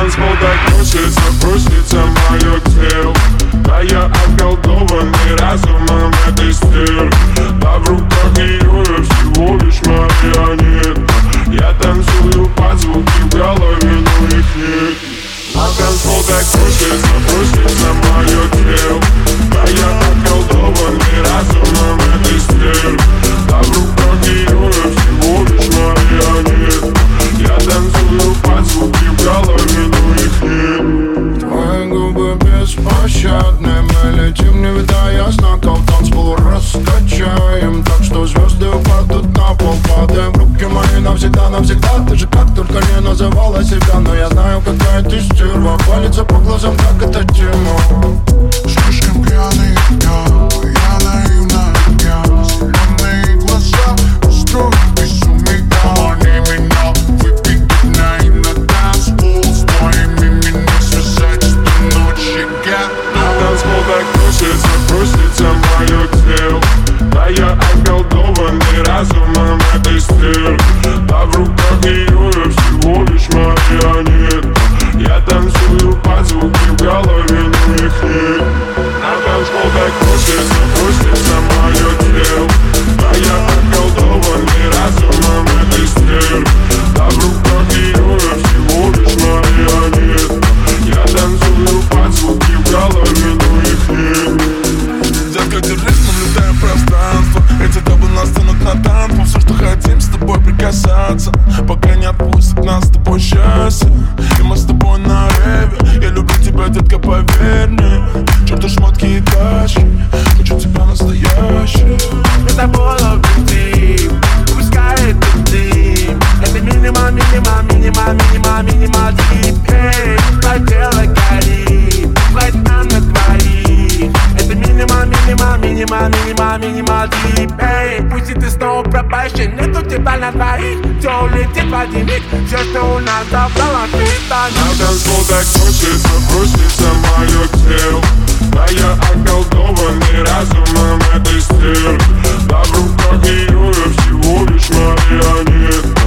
танцпол так просится мое тело. Да я околдованный разумом этой стервы. Да в руках ее я всего лишь марионетка. Я танцую под звуки в голове, но их нет. На танцпол так просится мое тело. Да я околдованный разумом этой стервы. Да в руках ее я всего лишь марионетка. Я танцую под звуки в голове, но их нет. Твои губы беспощадны, мы летим, не видая знаков. Танцпол раскачаем, так что звезды упадут на пол. Падаем в руки мои навсегда, навсегда. Ты же как только не называла себя, но я знаю, какая ты стерва. Палится по глазам, так это тема. Слишком пьяный я наивно, я зеленые глаза устроят безумие. Они меня выпекают на танцпол. С твоими меня связать до ночи. На танцпол так просится мое тело. Да я околдованный разумом этой стервы. Да в руках ее я всего лишь марионетка. Я танцую под звуки в голове, но их нет. На танцпол так просится мое тело. Да я околдованный разумом этой стервы. Да в руках ее я всего лишь марионетка. Я танцую под звуки в голове, но их нет. Детка, держись, наблюдаем пространство. Эти табы нас тянут на танцпол. Все, что хотим, с тобой прикасаться, пока не отпустит нас с тобой счастье. И мы с тобой на реве. Я люблю тебя, детка, поверь мне. Черту шмотки и тачки, хочу тебя настоящий. Это было любви, пускай это дым. Это минимал, минимал, минимал, минимал, минимал дип. Эй, твое тело горит, хватит нам на двоих. Это минимал, минимал, минимал, минимал, минимал дип. Эй, пусть и ты снова пропащий, нет у тебя на двоих. Все улетит в один миг, все, что у нас забрало, ты станешь. На танцпол так просится мое тело. Да я околдованный разумом этой стервы. Да в руках ее я всего лишь марионетка.